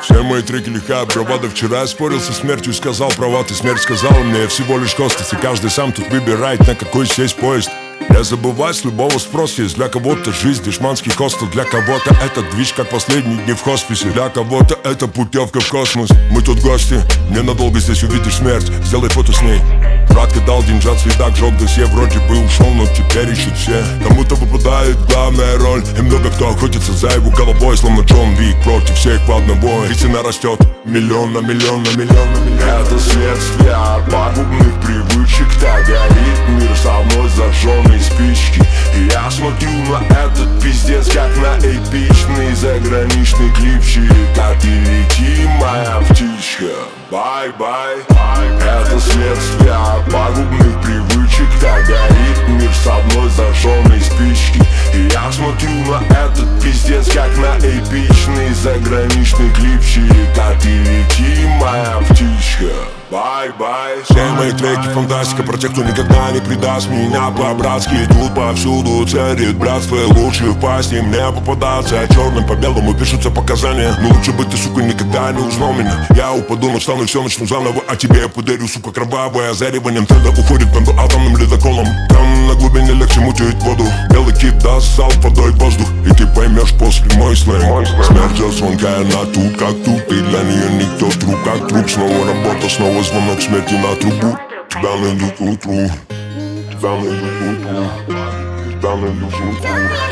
Все мои треки лихая бравада. Вчера я спорил со смертью и сказал права. Ты смерть сказала мне, я всего лишь хостес. И каждый сам тут выбирает, на какой сесть поезд. Я забываю, с любого спрос есть. Для кого-то жизнь дешманский хостел. Для кого-то это движ, как последние дни в хосписе. Для кого-то это путевка в космос. Мы тут гости, ненадолго здесь увидишь смерть. Сделай фото с ней. Братка дал деньжат, свидак, жёг досье. Вроде бы ушел, но теперь ищут все. Кому-то выпадает главная роль. И много кто охотится за его головой. Словно Джон Вик против всех в одного. И цена растет миллион на миллион на миллион на миллион. Это следствие от пагубных привычек. Так горит мир со мной зажженной спички. И я смотрю на этот пиздец, как на эпичный заграничный клипчик. Как ты лети, моя птичка, бай-бай. Это следствие от пагубных привычек. Так горит мир со мной зажженной спички. И я смотрю на этот пиздец, как на эпичный заграничный клипчик. Как ты лети, моя птичка, бай-бай. Все мои треки фантастика про тех, кто никогда не предаст меня по-братски. Тут повсюду царит братство, и лучше в пасти мне попадаться. А черным по белому пишутся показания. Но лучше бы ты, сука, никогда не узнал меня. Я упаду, но встану и все начну заново. А тебе я подарю, сука, кровавое озариванием. Тогда уходит между атомным ледоколом. Там на глубине легче мутить воду. Белый кит даст залп водой в воздух. И ты поймешь после мой сленг. Смерть звонкая, она тут как тут. И для нее никто труп как труп. Снова работа, снова звонок смерти на трубу. Тебя найду к утру. Тебя найду к утру. Тебя найду к утру.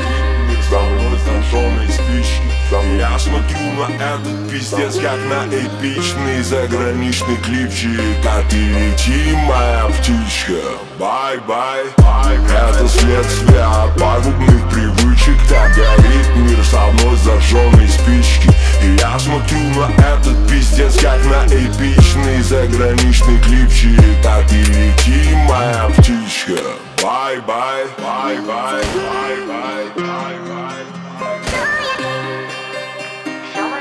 За мной зажженной спички. Я смотрю на этот пиздец, как на эпичный заграничный клипчик. Как ты лети, моя птичка, бай-бай. Это следствие от пагубных привычек. Так горит мир со мной зажженной спички. И я смотрю на этот пиздец, как на эпичный заграничный клипчик. Как ты лети, моя птичка, бай-бай, бай-бай, бай-бай, бай-бай.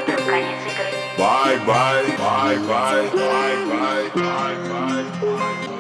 Bye bye, bye bye, bye bye, bye bye.